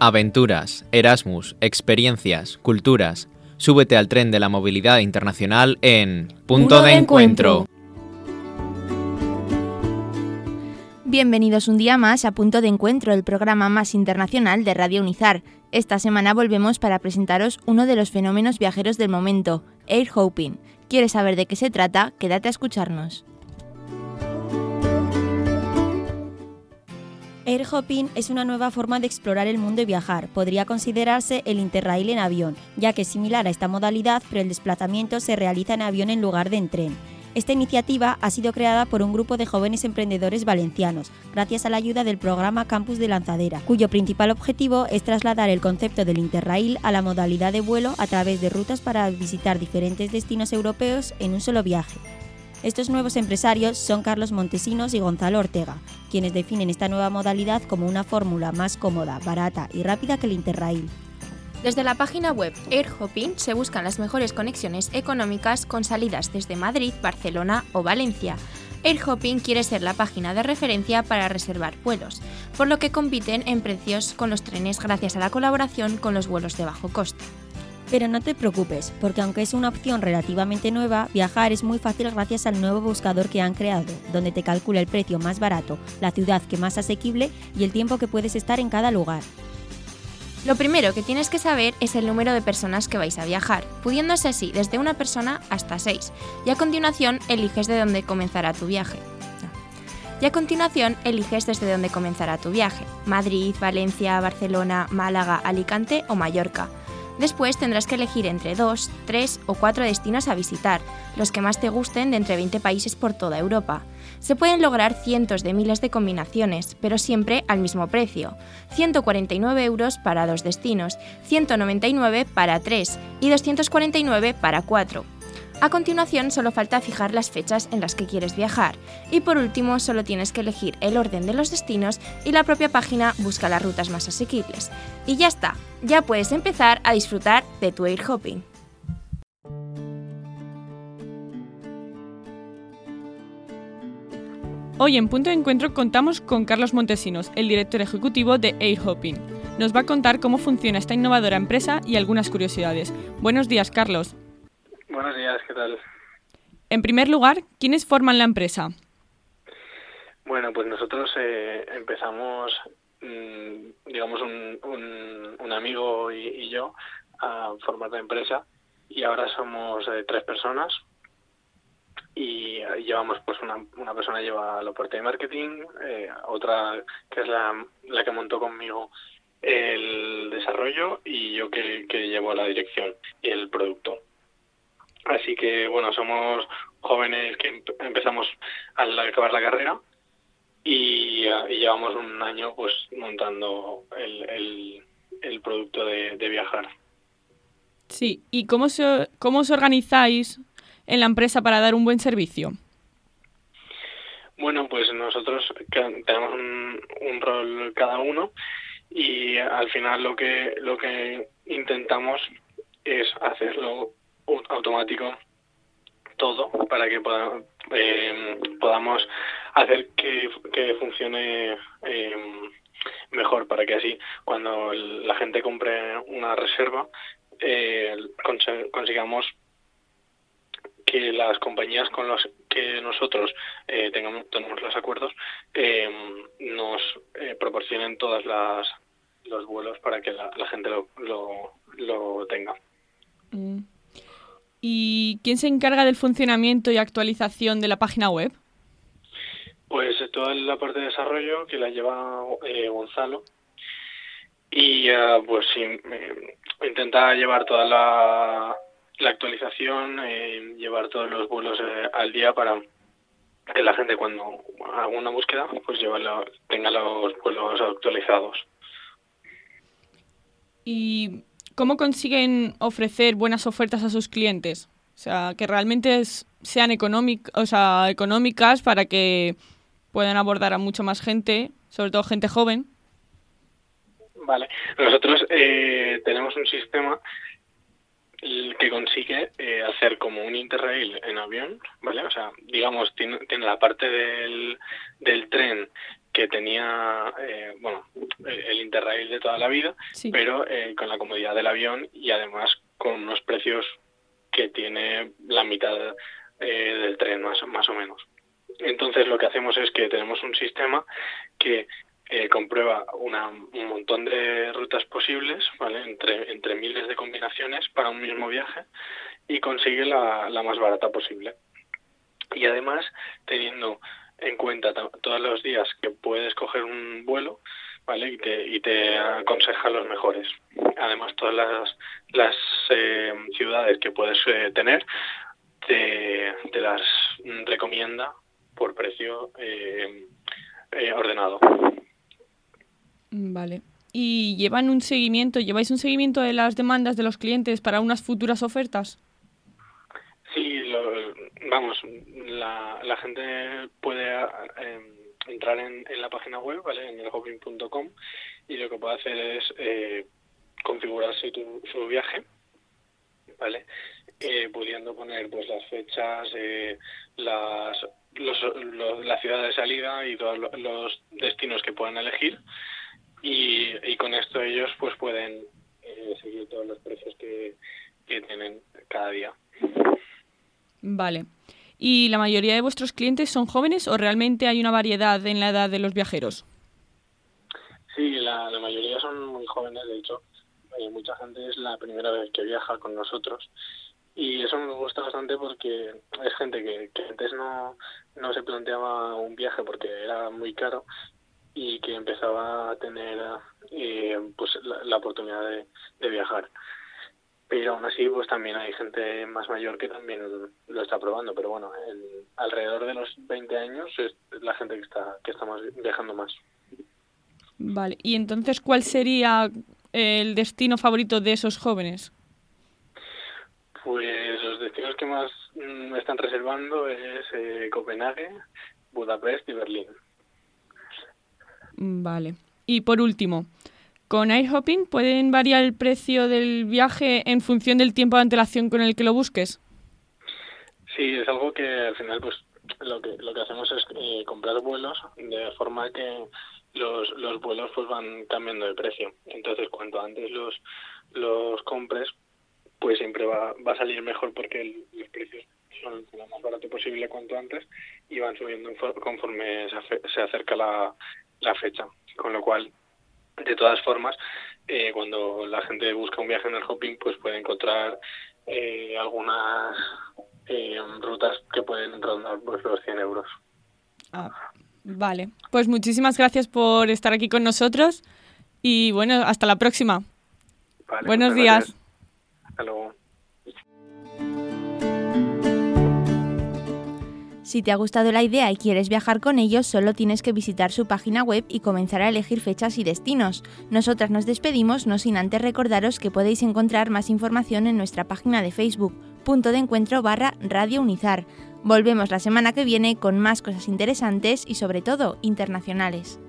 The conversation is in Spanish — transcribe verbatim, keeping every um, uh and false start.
Aventuras, Erasmus, experiencias, culturas. Súbete al tren de la movilidad internacional en Punto de Encuentro. Bienvenidos un día más a Punto de Encuentro, el programa más internacional de Radio Unizar. Esta semana volvemos para presentaros uno de los fenómenos viajeros del momento, air hopping. ¿Quieres saber de qué se trata? Quédate a escucharnos. Air hopping es una nueva forma de explorar el mundo y viajar. Podría considerarse el Interrail en avión, ya que es similar a esta modalidad, pero el desplazamiento se realiza en avión en lugar de en tren. Esta iniciativa ha sido creada por un grupo de jóvenes emprendedores valencianos, gracias a la ayuda del programa Campus de Lanzadera, cuyo principal objetivo es trasladar el concepto del Interrail a la modalidad de vuelo a través de rutas para visitar diferentes destinos europeos en un solo viaje. Estos nuevos empresarios son Carlos Montesinos y Gonzalo Ortega, quienes definen esta nueva modalidad como una fórmula más cómoda, barata y rápida que el Interrail. Desde la página web Air Hopping se buscan las mejores conexiones económicas con salidas desde Madrid, Barcelona o Valencia. Air Hopping quiere ser la página de referencia para reservar vuelos, por lo que compiten en precios con los trenes gracias a la colaboración con los vuelos de bajo coste. Pero no te preocupes, porque aunque es una opción relativamente nueva, viajar es muy fácil gracias al nuevo buscador que han creado, donde te calcula el precio más barato, la ciudad que más asequible y el tiempo que puedes estar en cada lugar. Lo primero que tienes que saber es el número de personas que vais a viajar, pudiéndose así desde una persona hasta seis, y a continuación eliges de dónde comenzará tu viaje. Y a continuación eliges desde dónde comenzará tu viaje, Madrid, Valencia, Barcelona, Málaga, Alicante o Mallorca. Después tendrás que elegir entre dos, tres o cuatro destinos a visitar, los que más te gusten de entre veinte países por toda Europa. Se pueden lograr cientos de miles de combinaciones, pero siempre al mismo precio. ciento cuarenta y nueve euros para dos destinos, ciento noventa y nueve para tres y doscientos cuarenta y nueve para cuatro. A continuación solo falta fijar las fechas en las que quieres viajar. Y por último solo tienes que elegir el orden de los destinos y la propia página busca las rutas más asequibles. Y ya está, ya puedes empezar a disfrutar de tu air hopping. Hoy en Punto de Encuentro contamos con Carlos Montesinos, el director ejecutivo de Air Hopping. Nos va a contar cómo funciona esta innovadora empresa y algunas curiosidades. Buenos días, Carlos. Buenos días, ¿qué tal? En primer lugar, ¿quiénes forman la empresa? Bueno, pues nosotros eh, empezamos, mmm, digamos, un, un, un amigo y, y yo a formar la empresa y ahora somos eh, tres personas y eh, llevamos, pues una, una persona lleva la parte de marketing, eh, otra que es la, la que montó conmigo el desarrollo y yo que, que llevo la dirección y el producto. Así que, bueno, somos jóvenes que empezamos al acabar la carrera y, uh, y llevamos un año pues montando el, el, el producto de, de viajar. Sí, ¿y cómo, se, cómo os organizáis en la empresa para dar un buen servicio? Bueno, pues nosotros tenemos un, un rol cada uno y al final lo que, lo que intentamos es hacerlo automático todo para que poda, eh, podamos hacer que, que funcione eh, mejor, para que así cuando la gente compre una reserva eh, cons- consigamos que las compañías con los que nosotros eh, tengamos tenemos los acuerdos eh, nos eh, proporcionen todas las los vuelos para que la, la gente lo, lo, lo tenga. Mm. ¿Y quién se encarga del funcionamiento y actualización de la página web? Pues toda la parte de desarrollo que la lleva eh, Gonzalo y uh, pues sí, eh, intenta llevar toda la, la actualización, eh, llevar todos los vuelos eh, al día para que la gente cuando haga una búsqueda pues lleva la, tenga los vuelos actualizados. ¿Y cómo consiguen ofrecer buenas ofertas a sus clientes? O sea, que realmente es, sean económic, o sea, económicas para que puedan abordar a mucha más gente, sobre todo gente joven. Vale, nosotros eh, tenemos un sistema que consigue eh, hacer como un Interrail en avión, ¿vale? O sea, digamos, tiene, tiene la parte del, del tren que tenía, eh, bueno, el Interrail de toda la vida, Sí. pero eh, con la comodidad del avión y además con unos precios que tiene la mitad eh, del tren, más, más o menos. Entonces lo que hacemos es que tenemos un sistema que eh, comprueba una, un montón de rutas posibles, ¿vale? Entre, entre miles de combinaciones para un mismo viaje y consigue la, la más barata posible. Y además, teniendo en cuenta t- todos los días que puedes coger un vuelo, ¿vale? Y te, y te aconseja los mejores. Además, todas las, las eh, ciudades que puedes eh, tener, te, te las recomienda por precio eh, eh, ordenado. Vale. ¿Y llevan un seguimiento, lleváis un seguimiento de las demandas de los clientes para unas futuras ofertas? Sí, lo, vamos, la, la gente puede eh, entrar en, en la página web, ¿vale? En el hopin punto com, y lo que puede hacer es eh, configurarse tu, su viaje, ¿vale? Eh, pudiendo poner pues las fechas, eh, las los, los, la ciudad de salida y todos los destinos que puedan elegir, y, y con esto ellos pues pueden eh, seguir todos los precios que, que tienen cada día. Vale. ¿Y la mayoría de vuestros clientes son jóvenes o realmente hay una variedad en la edad de los viajeros? Sí, la, la mayoría son muy jóvenes, de hecho, eh, mucha gente es la primera vez que viaja con nosotros, y eso nos gusta bastante porque es gente que, que antes no, no se planteaba un viaje porque era muy caro y que empezaba a tener eh, pues la, la oportunidad de, de viajar. Pero aún así, pues también hay gente más mayor que también lo está probando. Pero bueno, en, alrededor de los veinte años es la gente que está que estamos viajando más. Vale. ¿Y entonces cuál sería el destino favorito de esos jóvenes? Pues los destinos que más me están reservando es eh, Copenhague, Budapest y Berlín. Vale. Y por último, ¿con AirHopping pueden variar el precio del viaje en función del tiempo de antelación con el que lo busques? Sí, es algo que al final pues lo que lo que hacemos es eh, comprar vuelos de forma que los los vuelos pues van cambiando de precio. Entonces, cuanto antes los los compres, pues siempre va va a salir mejor porque el, los precios son lo más barato posible cuanto antes y van subiendo conforme se, afe- se acerca la, la fecha. Con lo cual, de todas formas, eh, cuando la gente busca un viaje en el Hopin, pues puede encontrar eh, algunas eh, rutas que pueden rondar pues, los cien euros. Ah, vale. Pues muchísimas gracias por estar aquí con nosotros y bueno, hasta la próxima. Vale, Buenos muchas días. gracias. Hasta luego. Si te ha gustado la idea y quieres viajar con ellos, solo tienes que visitar su página web y comenzar a elegir fechas y destinos. Nosotras nos despedimos, no sin antes recordaros que podéis encontrar más información en nuestra página de Facebook, punto de encuentro barra Radio Unizar. Volvemos la semana que viene con más cosas interesantes y sobre todo internacionales.